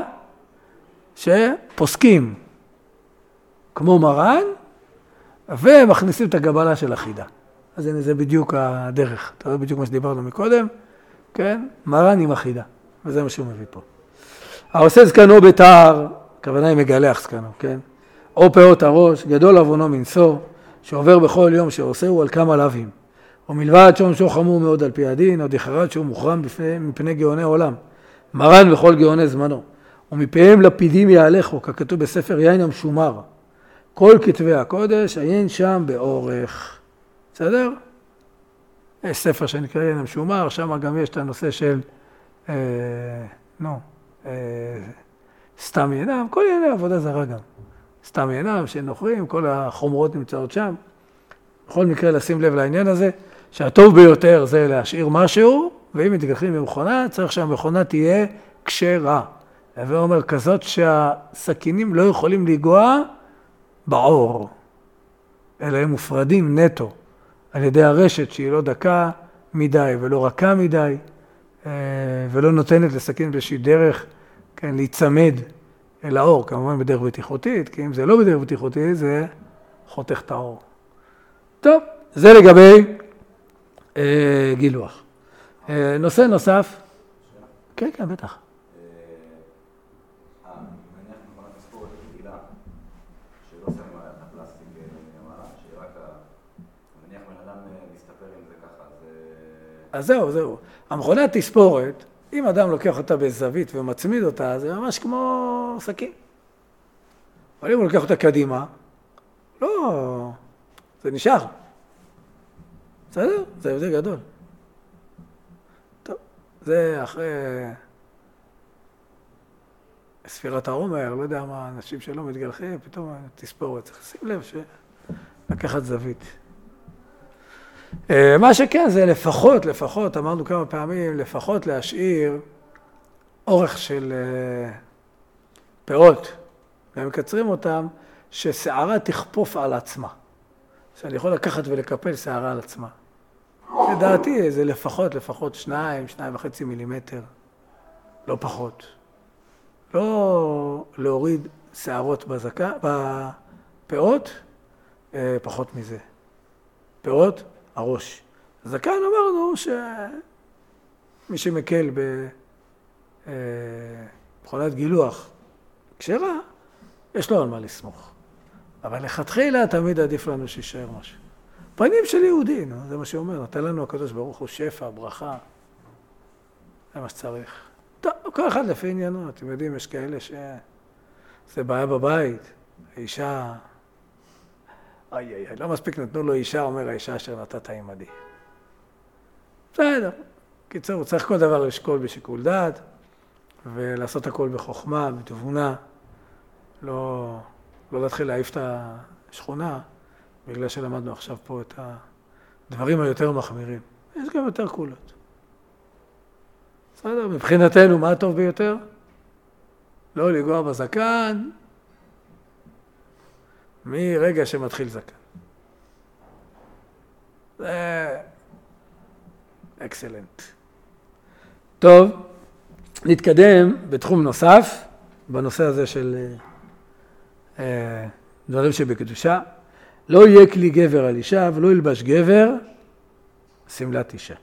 שפוסקים כמו מרן, ומכניסים את הגבלה של החידה. אז הנה, זה בדיוק הדרך. אתה רואה בדיוק מה שדיברנו מקודם, כן? מרן עם החידה, וזה מה שהוא מביא פה. העושה זקנו בתער, הכוונה היא מגלח זקנו, כן? או פאות הראש, גדול עוונו מנשוא, שעובר בכל יום שעושהו על כמה לאווים. ומלבד שעונשו חמור מאוד על פי הדין, עוד יחרד שהוא מוחרם בפני, מפני גאוני עולם. מרן וכל גאוני זמנו. ומפיהם לפידים יהלכו, ככתוב בספר יין המשומר. כל כתבי הקודש, עיין שם באורך. בסדר? יש ספר שנקרא יין המשומר, שם גם יש את הנושא של, אה, נו, סתם ינם, כל ענייני עבודה זרה גם. סתם ינם, שנוכרים, כל החומרות נמצאות שם. בכל מקרה לשים לב לעניין הזה, שהטוב ביותר זה להשאיר משהו, ואם מתגלחים במכונה, צריך שהמכונה תהיה כשרה. הווה אומר כזאת שהסכינים לא יכולים לגוע בעור, אלא הם מופרדים נטו, על ידי הרשת שהיא לא דקה מדי ולא רכה מדי, ולא נותנת לסכין באיזושהי דרך, כן, להיצמד אל האור, כמובן בדרך בטיחותית, כי אם זה לא בדרך בטיחותית, זה חותך את האור. טוב, זה לגבי אה, גילוח. אה, נושא נוסף. כן, כן, בטח. אז זהו, זהו. המכונת תספורת, אם אדם לוקח אותה בזווית ומצמיד אותה, זה ממש כמו סכין. אבל אם הוא לוקח אותה קדימה, לא, זה נשאר. בסדר? זה הבדל גדול. טוב, זה אחרי ספירת העומר, לא יודע מה, אנשים שלא מתגלחים, פתאום תספורת. צריך לשים לב שלקחת זווית. מה שכן זה לפחות, לפחות, אמרנו כמה פעמים, לפחות להשאיר אורך של פאות, והם מקצרים אותם, ששערה תכפוף על עצמה. שאני יכול לקחת ולקפל שערה על עצמה. לדעתי זה לפחות, לפחות שניים, שניים וחצי מילימטר, לא פחות. לא להוריד שערות בזקה, בפאות, פחות מזה. פאות, הראש. אז כאן אמרנו שמי שמקל במכונת גילוח כשרה, יש לו על מה לסמוך. אבל לכתחילה תמיד עדיף לנו שישאר משהו. פנים של יהודי, נו, זה מה שאומר, נתן לנו הקדוש ברוך הוא שפע, ברכה, זה מה שצריך. טוב, כל אחד לפי עניינו, אתם יודעים, יש כאלה שזה בעיה בבית, האישה, איי איי איי, לא מספיק נתנו לו אישה, אומר האישה אשר נתת עמדי. בסדר, קיצור, הוא צריך כל דבר לשקול בשיקול דעת, ולעשות הכל בחוכמה, בתבונה, לא, לא להתחיל להעיף את השכונה, בגלל שלמדנו עכשיו פה את הדברים היותר מחמירים. יש גם יותר קולות. בסדר, מבחינתנו, מה הטוב ביותר? לא לגוע בזקן, מרגע שמתחיל זקן. זה אקסלנט. טוב, נתקדם בתחום נוסף, בנושא הזה של אה, דברים שבקדושה. לא יהיה כלי גבר על אישה ולא ילבש גבר סמלת אישה.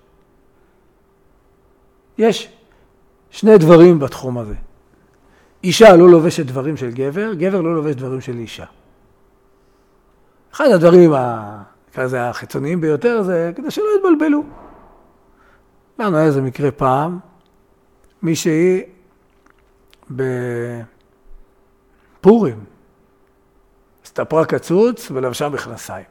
יש שני דברים בתחום הזה. אישה לא לובשת דברים של גבר, גבר לא לובש דברים של אישה. אחד הדברים כזה החיצוניים ביותר זה כדי שלא יתבלבלו. לנו היה איזה מקרה פעם, מישהי בפורים, הסתפרה קצוץ ולבשה מכנסיים.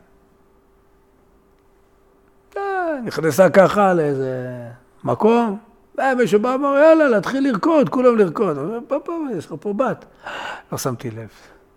נכנסה ככה לאיזה מקום, מישהו בא אמר, יאללה, להתחיל לרקוד, כולם לרקוד. פאפה, יש לך פה בת. לא שמתי לב.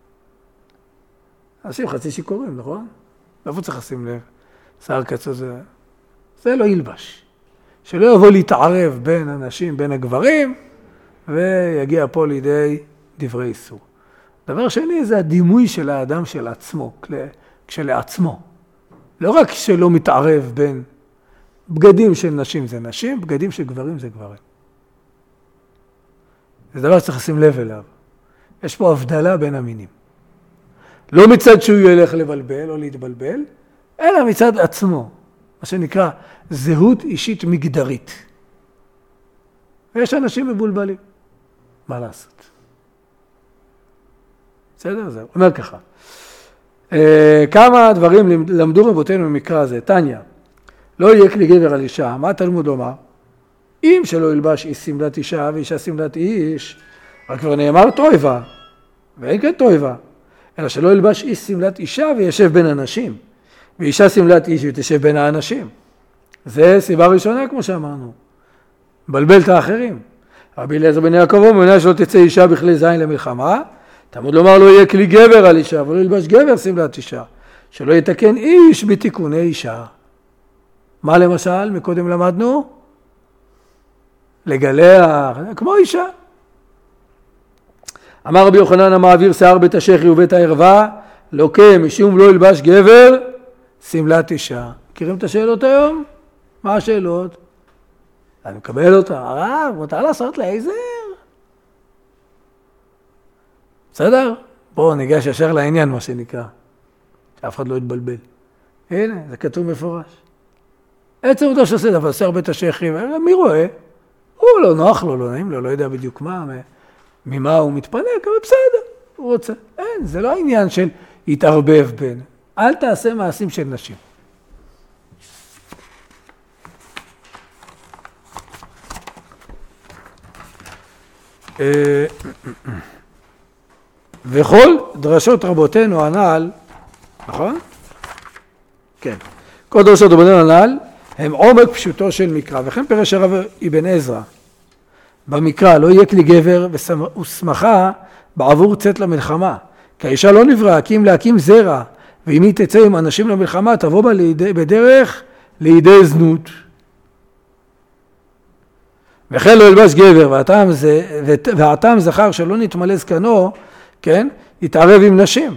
אנשים חצי שיקורים, נכון? איפה צריך לשים לב? שיער קצוץ זה... זה לא ילבש. שלא יבוא להתערב בין אנשים, בין הגברים, ויגיע פה לידי דברי איסור. דבר שני זה הדימוי של האדם של עצמו, כשלעצמו. לא רק שלא מתערב בין בגדים של נשים זה נשים, בגדים של גברים זה גברים. זה דבר שצריך לשים לב אליו. יש פה הבדלה בין המינים. לא מצד שהוא ילך לבלבל או להתבלבל, אלא מצד עצמו, מה שנקרא זהות אישית מגדרית. ויש אנשים מבולבלים. מה לעשות? בסדר? זהו. אומר ככה. כמה דברים למדו רבותינו במקרא הזה. תניא, לא יהיה כלי גבר על אישה. מה תלמוד לומר? אם שלא ילבש איש סמלת אישה ואישה סמלת איש, אבל כבר נאמר תועבה, ואין כן תועבה, אלא שלא ילבש איש סמלת אישה וישב בין אנשים, ואישה סמלת איש ותשב בין האנשים. זה סיבה ראשונה כמו שאמרנו. בלבל את האחרים. רבי אליעזר בן יעקב אומר שלא תצא אישה בכלי זין למלחמה, תלמוד לומר לא יהיה כלי גבר על אישה, ולא ילבש גבר שמלת אישה, שלא יתקן איש בתיקוני אישה. מה למשל? מקודם למדנו? לגלח, כמו אישה. אמר רבי יוחנן המעביר שיער בית השחי ובית הערווה, לוקה משום לא ילבש גבר שמלת אישה. מכירים את השאלות היום? מה השאלות? אני מקבל אותה. הרב, מותר לעשות לעזר? בסדר? בואו ניגש ישר לעניין, מה שנקרא. שאף אחד לא יתבלבל. הנה, זה כתוב מפורש. עצם אותו שעושה דבר, שיער בית השחי, מי רואה? הוא לא נוח לו, לא נעים לו, לא יודע בדיוק מה, ממה הוא מתפנק, אבל בסדר, הוא רוצה. אין, זה לא העניין של התערבב בין. אל תעשה מעשים של נשים. וכל דרשות רבותינו הנ"ל, נכון? כן. כל דרשות רבותינו הנ"ל הם עומק פשוטו של מקרא, וכן פירש הרב אבן עזרא. במקרא לא יהיה כלי גבר ושמחה בעבור צאת למלחמה, כי האישה לא נבראה כי אם להקים זרע, ואם היא תצא עם אנשים למלחמה תבוא בה לידי, בדרך לידי זנות. וכן לא ילבש גבר והטעם, זה, והטעם זכר שלא נתמלא זקנו, כן, יתערב עם נשים.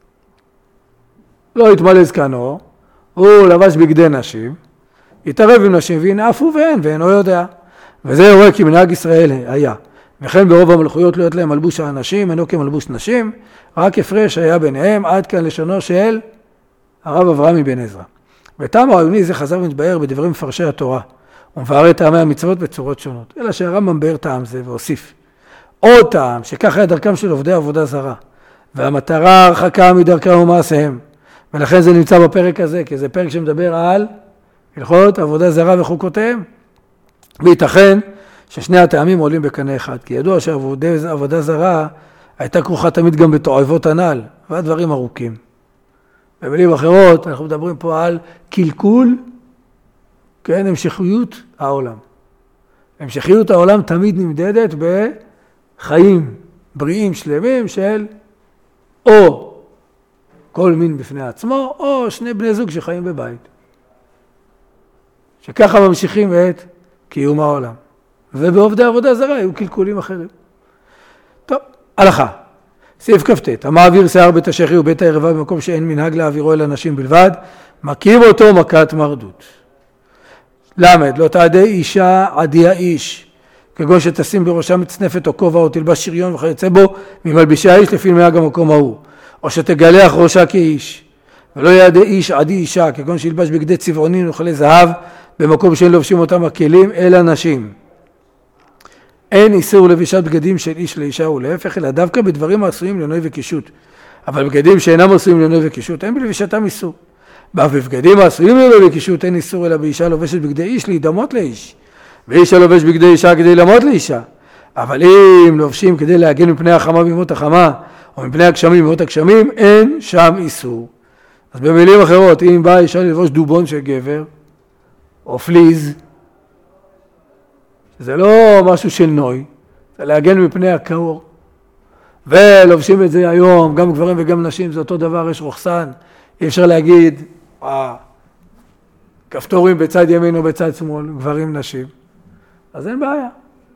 לא יתמלא זקנו, הוא לבש בגדי נשים, יתערב עם נשים וינאפו ואין, ואינו יודע. וזה יורה כי מנהג ישראל היה. וכן ברוב המלכויות לא יות להם מלבוש האנשים, אינו כמלבוש נשים, רק הפרש היה ביניהם, עד כאן לשונו של הרב אברהם מבן עזרא. וטעם הרעיוני זה חזר ומתבאר בדברים מפרשי התורה, ומבאר את טעמי המצוות בצורות שונות. אלא שהרמב"ם מבאר טעם זה והוסיף. עוד טעם, שככה היה דרכם של עובדי עבודה זרה, והמטרה הרחקה מדרכם ומעשיהם. ולכן זה נמצא בפרק הזה, כי זה פרק שמדבר על הלכות עבודה זרה וחוקותיהם. וייתכן ששני הטעמים עולים בקנה אחד, כי ידוע שעבודה זרה הייתה כרוכה תמיד גם בתועבות הנ"ל, והדברים ארוכים. במילים אחרות, אנחנו מדברים פה על קלקול, כן, המשכיות העולם. המשכיות העולם תמיד נמדדת בחיים בריאים שלמים של או כל מין בפני עצמו, או שני בני זוג שחיים בבית. שככה ממשיכים את קיום העולם. ובעובדי עבודה זרה היו קלקולים אחרים. טוב, הלכה. סעיף כ"ט, המעביר שיער בית השחי ובית הערווה במקום שאין מנהג להעבירו אל אנשים בלבד, מכים אותו מכת מרדות. למד, לא תעדי אישה עדי האיש, כגון שתשים בראשה מצנפת או כובע או תלבש שריון וכיוצא בו ממלבישי האיש לפי מנהג המקום ההוא, או שתגלח ראשה כאיש, ולא יעדי איש עדי אישה, כגון שילבש בגדי צבעונים ונוכלי זהב, במקום שאין לובשים אותם הכלים, אלא נשים. אין איסור לבישת בגדים של איש לאישה ולהפך, אלא דווקא בדברים העשויים לעינוי וקישוט. אבל בגדים שאינם עשויים לעינוי וקישוט, אין בלבישתם איסור. בבגדים העשויים לעינוי וקישוט אין איסור, אלא באישה לובשת בגדי איש להידמות לאיש. ואישה לובש בגדי אישה כדי לעמוד לאישה. אבל אם לובשים כדי להגן מפני החמה בימות החמה, או מפני הגשמים בימות הגשמים, אין שם איסור. אז במילים אחרות, אם באה אישה ללבוש דובון של גבר, או פליז, זה לא משהו של נוי, זה להגן מפני הקור. ולובשים את זה היום, גם גברים וגם נשים, זה אותו דבר, יש רוחסן. אי אפשר להגיד, אה, כפתורים בצד ימין או בצד שמאל, גברים נשים. אז אין בעיה.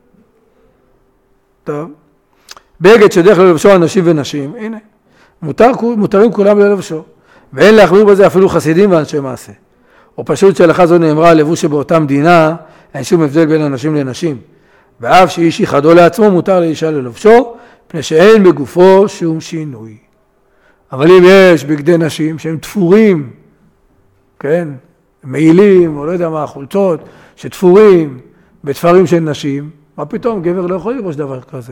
טוב. בגד שדרך ללבשו אנשים ונשים, הנה, מותר, מותרים כולם ללבשו. ואין להחמיר בזה אפילו חסידים ואנשי מעשה. או פשוט שהלכה זו נאמרה על לבוש שבאותה מדינה, אין שום הבדל בין אנשים לנשים. ואף שאיש יחדו לעצמו מותר לאישה ללבשו, פני שאין בגופו שום שינוי. אבל אם יש בגדי נשים שהם תפורים, כן, מעילים, או לא יודע מה, חולצות, שתפורים בתפרים של נשים, מה פתאום, גבר לא יכול ללבוש דבר כזה.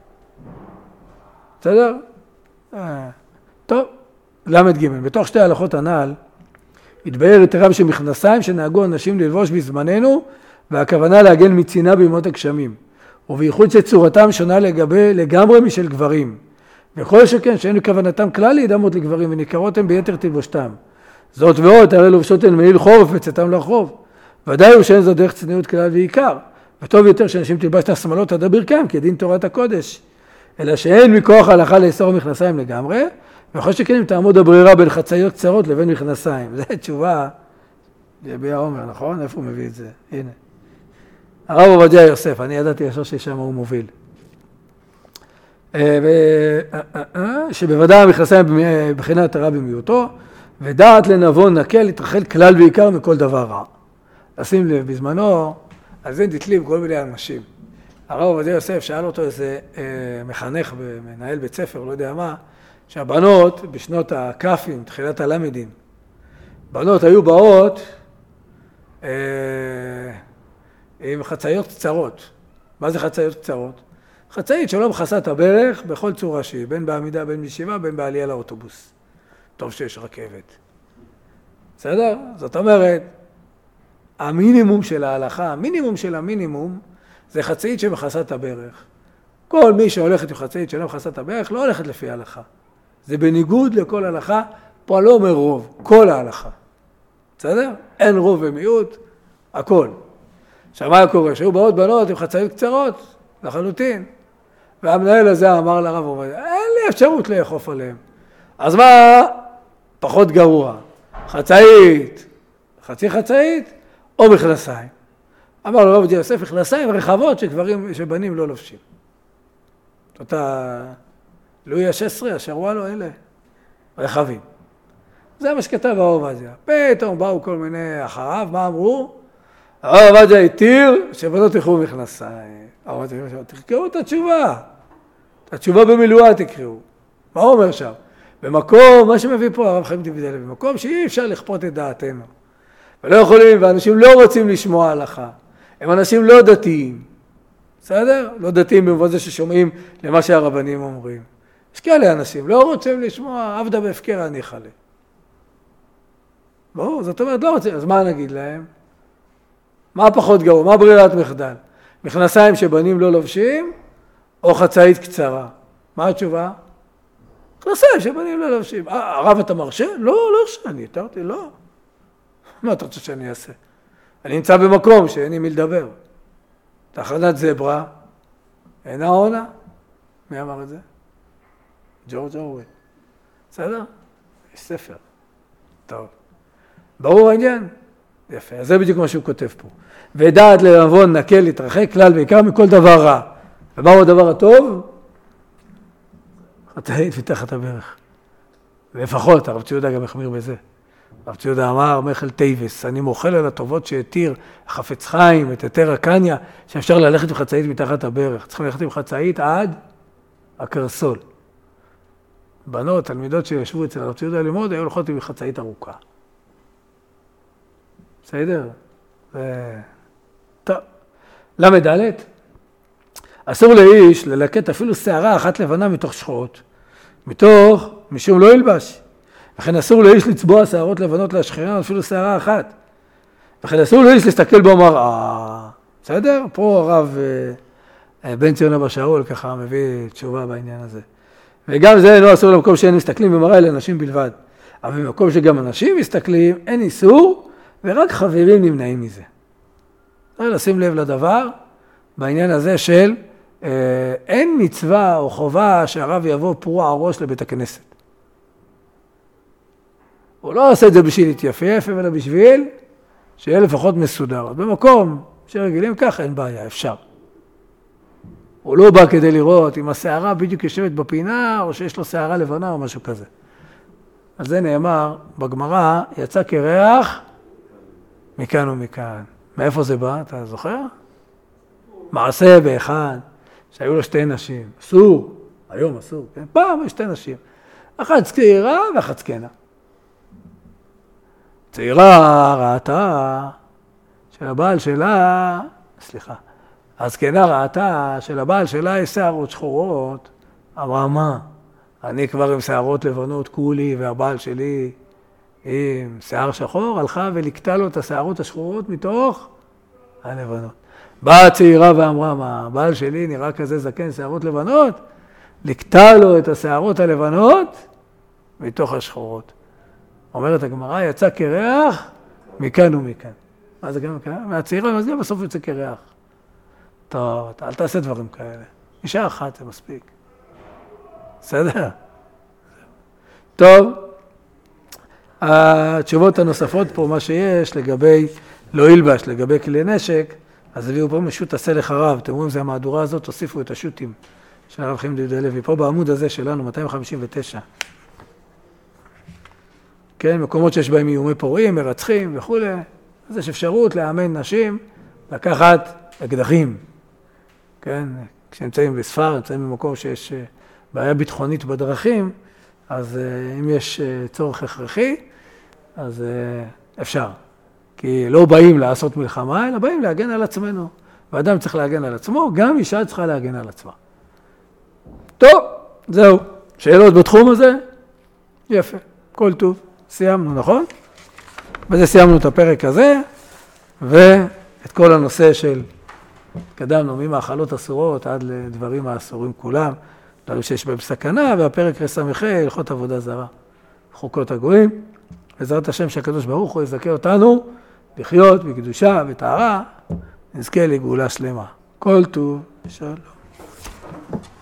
בסדר? טוב, למד ג' בתוך שתי הלכות הנ"ל, התבהר יתרם שמכנסיים שנהגו אנשים ללבוש בזמננו, והכוונה להגן מצינה בימות הגשמים, ובייחוד שצורתם שונה לגבי, לגמרי משל גברים. וכל שכן שאין בכוונתם כלל להידמות לגברים, וניכרות הם ביתר תלבושתם. זאת ועוד, הרי לובשות הן מעיל חורף וצאתם לרחוב. ודאי הוא שאין זו דרך צניעות כלל ועיקר, וטוב יותר שאנשים תלבשת שמלות עד הברכיים, כדין תורת הקודש. אלא שאין מכוח ההלכה לאסור מכנסיים לגמרי, ויכול שכן אם תעמוד הברירה בין חצאיות קצרות לבין מכנסיים. זו תשובה לבי העומר, נכון? איפה הוא מביא את זה? הנה. הרב עובדיה יוסף, אני ידעתי ישר ששם הוא מוביל. שבוודאי המכנסיים בחינת הרע במיעוטו, ודעת לנבון נקל להתרחל כלל ועיקר מכל דבר רע. לשים לב, בזמנו, על זה נתלים כל מיני אנשים. הרב עובדיה יוסף שאל אותו איזה אה, מחנך ומנהל בית ספר, לא יודע מה, שהבנות בשנות הקאפים, תחילת הלמדים, בנות היו באות אה, עם חצאיות קצרות. מה זה חצאיות קצרות? חצאית שלא מכסה את הברך בכל צורה שהיא, בין בעמידה, בין בישיבה, בין בעלייה לאוטובוס. טוב שיש רכבת. בסדר? זאת אומרת, המינימום של ההלכה, המינימום של המינימום, זה חצאית שמכסה את הברך. כל מי שהולכת עם חצאית שלא מכסה את הברך, לא הולכת לפי ההלכה. זה בניגוד לכל הלכה, פה לא אומר רוב, כל ההלכה. בסדר? אין רוב ומיעוט, הכל. עכשיו מה קורה? שהיו באות בנות עם חצאיות קצרות, לחלוטין. והמנהל הזה אמר לרב עובדיה, אין לי אפשרות לאכוף עליהם. אז מה? פחות גרוע. חצאית, חצי חצאית, או מכנסיים. אמר לו רב עובדיה יוסף, מכנסיים רחבות שגברים, שבנים לא לובשים. אותה לואי ה-שש עשרה, השרוואלו אלה, רחבים. זה מה שכתב הרב עובדיה. פתאום באו כל מיני אחריו, מה אמרו? הרב עובדיה התיר שבנות ילכו מכנסיים. הרב עובדיה יוסף, תקראו את התשובה. את התשובה במילואה תקראו. מה הוא אומר שם? במקום, מה שמביא פה הרב חיים דיווידליה, במקום שאי אפשר לכפות את דעתנו. ולא יכולים, ואנשים לא רוצים לשמוע הלכה. הם אנשים לא דתיים. בסדר? לא דתיים במובן זה ששומעים למה שהרבנים אומרים. יש כאלה אנשים, לא רוצים לשמוע, עבדה בהפקר אני חלה. ברור, זאת אומרת, לא רוצים, אז מה נגיד להם? מה פחות גרוע? מה ברירת מחדל? מכנסיים שבנים לא לובשים, או חצאית קצרה? מה התשובה? מכנסיים שבנים לא לובשים. הרב אתה מרשה? לא, לא הרשה, אני התרתי, לא. מה אתה רוצה שאני אעשה? אני נמצא במקום שאין עם מי לדבר. תחנת זברה, אינה עונה. מי אמר את זה? ג'ורג' אורוול. בסדר? יש ספר. טוב. ברור העניין? יפה. אז זה בדיוק מה שהוא כותב פה. ודעת לנבון נקל להתרחק כלל בעיקר מכל דבר רע. ומהו הדבר הטוב? חטאית מתחת הברך. לפחות, הרב ציודה גם החמיר בזה. הרב ציודה אמר, מחל טייבס, אני מוכל על הטובות שהתיר חפץ חיים, את היתר הקניה, שאפשר ללכת עם חצאית מתחת הברך. צריכים ללכת עם חצאית עד הקרסול. בנות, תלמידות שישבו אצל הרב ציודה ללמוד, היו הולכות עם חצאית ארוכה. בסדר? ו... טוב. למד ד' אסור לאיש ללקט אפילו שערה אחת לבנה מתוך שחורות, מתוך, משום לא ילבש. לכן אסור לאיש לצבוע שערות לבנות להשחירן אפילו שערה אחת. לכן אסור לאיש להסתכל במראה. בסדר? פה הרב בן ציון אבא שאול ככה מביא תשובה בעניין הזה. וגם זה אינו אסור למקום שאין מסתכלים במראה אלא אנשים בלבד. אבל במקום שגם אנשים מסתכלים, אין איסור, ורק חברים נמנעים מזה. צריך לשים לב לדבר בעניין הזה של אה, אין מצווה או חובה שהרב יבוא פרוע הראש לבית הכנסת. הוא לא עושה את זה בשביל להתייפייף, אלא בשביל שיהיה לפחות מסודר. במקום שרגילים כך אין בעיה, אפשר. הוא לא בא כדי לראות אם השערה בדיוק יושבת בפינה, או שיש לו שערה לבנה או משהו כזה. אז זה נאמר, בגמרא יצא קרח מכאן ומכאן. מאיפה זה בא? אתה זוכר? מעשה באחד, שהיו לו שתי נשים. אסור, היום אסור, כן? פעם יש שתי נשים. אחת צעירה ואחת זקנה. צעירה ראתה של הבעל שלה, סליחה, הזקנה ראתה של הבעל שלה יש שערות שחורות. אמרה מה? אני כבר עם שערות לבנות כולי והבעל שלי עם שיער שחור, הלכה ולקטה לו את השערות השחורות מתוך הלבנות. באה הצעירה ואמרה, מה, הבעל שלי נראה כזה זקן, שערות לבנות? לקטה לו את השערות הלבנות מתוך השחורות. אומרת הגמרא, יצא קרח מכאן ומכאן. מה זה גם מכאן? מהצעירה, אז גם בסוף יוצא קרח. טוב, אל תעשה דברים כאלה. אישה אחת זה מספיק. בסדר? טוב, התשובות הנוספות פה, מה שיש לגבי לא ילבש, לגבי כלי נשק, אז הביאו פה משוט עשה לך רב. אתם רואים, זה המהדורה הזאת, תוסיפו את השוטים של הרב חיים יהודה הלוי. פה בעמוד הזה שלנו, מאתיים חמישים ותשע. כן, מקומות שיש בהם איומי פורעים, מרצחים וכו'. אז יש אפשרות לאמן נשים, לקחת אקדחים. כן, כשנמצאים בספר, נמצאים במקום שיש בעיה ביטחונית בדרכים, אז אם יש צורך הכרחי, אז אפשר. כי לא באים לעשות מלחמה, אלא באים להגן על עצמנו. ואדם צריך להגן על עצמו, גם אישה צריכה להגן על עצמה. טוב, זהו. שאלות בתחום הזה? יפה, כל טוב. סיימנו, נכון? בזה סיימנו את הפרק הזה, ואת כל הנושא של קדמנו ממאכלות אסורות עד לדברים האסורים כולם, דברים שיש בהם סכנה, והפרק רס"ה, הלכות עבודה זרה, חוקות הגויים. בעזרת השם שהקדוש ברוך הוא יזכה אותנו לחיות בקדושה וטהרה, נזכה לגאולה שלמה. כל טוב, שלום.